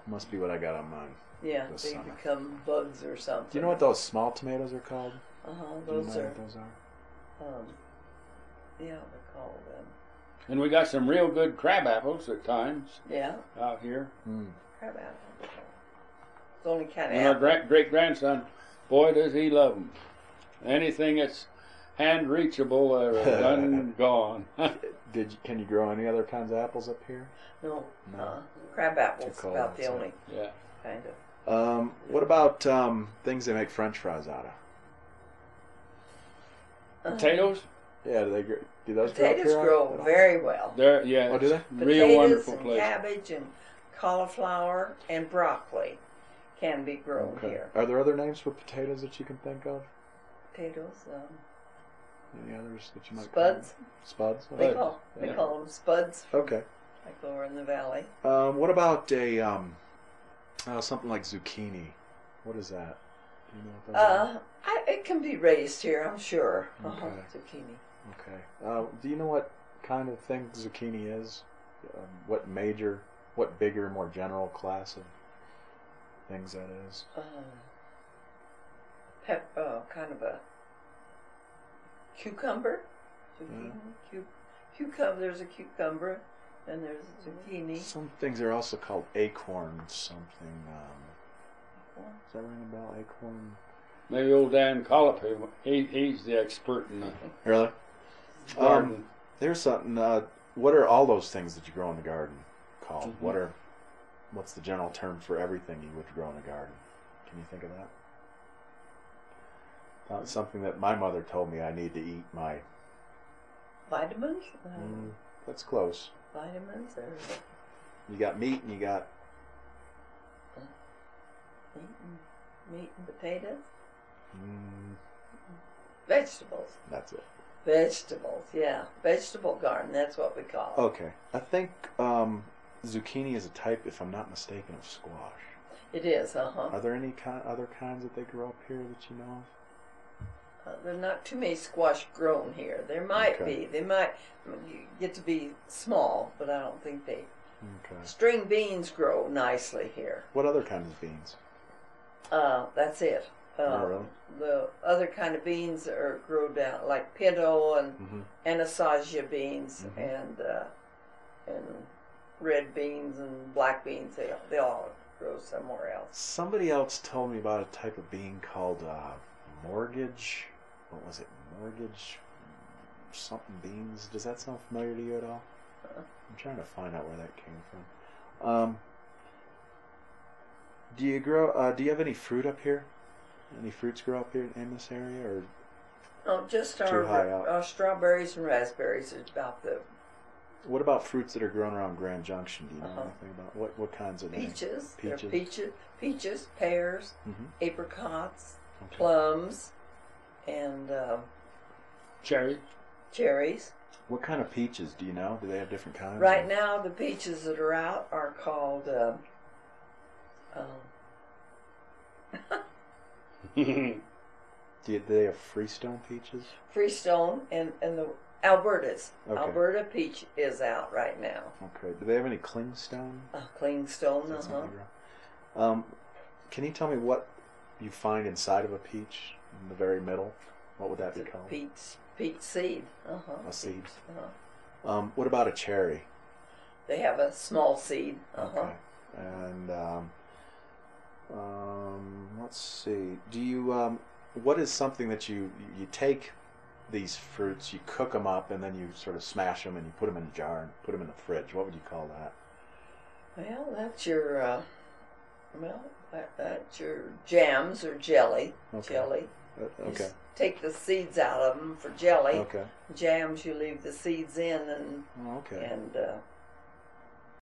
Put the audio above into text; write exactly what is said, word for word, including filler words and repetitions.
Must be what I got on mine. Yeah, this they summer. become bugs or something. Do you know what those small tomatoes are called? Uh huh. Do you Those know are. what those are? Um, yeah, they're called them. And we got some real good crab apples at times Yeah, out here. Mm. crab apple. It's only kind of And our apple. gra- great grandson, boy, does he love them. Anything that's hand reachable, uh, done gone. Did you, can you grow any other kinds of apples up here? No, No. uh, crab apples cold about the outside. only Yeah. kind of. Um, what about um, things they make French fries out of? Uh, Potatoes, Yeah, do they gr- do those Potatoes grow up grow here at all? very well. they're yeah. Oh, do it's they? Real Potatoes wonderful and place. cabbage and cauliflower and broccoli can be grown Okay. here. Are there other names for potatoes that you can think of? Potatoes, um, Any others that you might spuds. call them? Spuds. They Okay. call they Yeah. call them spuds, Okay. like over in the valley. Um, what about a um, uh, something like zucchini? What is that? Do you know what those Uh, I, it can be raised here, I'm sure. Uh-huh. Okay. Zucchini. are? Okay. Uh, do you know what kind of thing zucchini is? Um, what major, what bigger, more general class of things that is? Uh, pep, uh, kind of a cucumber. Zucchini. Cu- cucumber. There's a cucumber, and there's a zucchini. Some things are also called acorns. Something. Um, does that ring a bell? Acorn. Maybe old Dan Collipe, he he's the expert in the Really? garden. Um, there's something. Uh, what are all those things that you grow in the garden called? Mhm. What are? What's the general term for everything you would grow in a garden? Can you think of that? That's something that my mother told me I need to eat my. Vitamins. Uh, Mm, that's close. Vitamins or You got meat and you got. meat and, meat and potatoes. Mm, Vegetables. that's it. Vegetables. Yeah, vegetable garden. That's what we call it. Okay. I think um, zucchini is a type, if I'm not mistaken, of squash. It is. Uh huh. Are there any ki- other kinds that they grow up here that you know of? Uh, there's not too many squash grown here. There might Okay. be. They might get to be small, but I don't think they. Okay. String beans grow nicely here. What other kinds of beans? Uh, that's it. Uh, Oh, really? The other kind of beans are grow down like pinto and Mm-hmm. anasasia beans Mhm. and uh, and red beans and black beans. They they all grow somewhere else. Somebody else told me about a type of bean called uh, mortgage. What was it? Mortgage something beans. Does that sound familiar to you at all? Uh, I'm trying to find out where that came from. Um, do you grow? Uh, do you have any fruit up here? Any fruits grow up here in this area, or oh, just Too our, high out. our strawberries and raspberries is about the what about fruits that are grown around Grand Junction? Do you know Uh-huh. anything about what what kinds of peaches. They're Peaches. peaches, peaches, pears, Mm-hmm. apricots, Okay. plums, and uh, Cherry. cherries. What kind of peaches do you know? Do they have different kinds? Right or- now, the peaches that are out are called uh, um, Do, you, do they have Freestone peaches? Freestone and, and the Albertas. Okay. Alberta peach is out right now. Okay. Do they have any clingstone? Uh, Clingstone, Is that uh-huh. something they grow? Um, can you tell me what you find inside of a peach in the very middle? What would that be It's a called? peach, peach seed. Uh-huh. A seed. Uh-huh. Um, what about a cherry? They have a small seed. Uh-huh. Okay. And um, um, let's see. Do you? Um, what is something that you you take these fruits, you cook them up, and then you sort of smash them and you put them in a jar and put them in the fridge? What would you call that? Well, that's your, uh, well, that, that's your jams or jelly. Okay. Jelly. Uh, You okay. s- take the seeds out of them for jelly. Okay. Jams, you leave the seeds in and Oh, okay. and uh,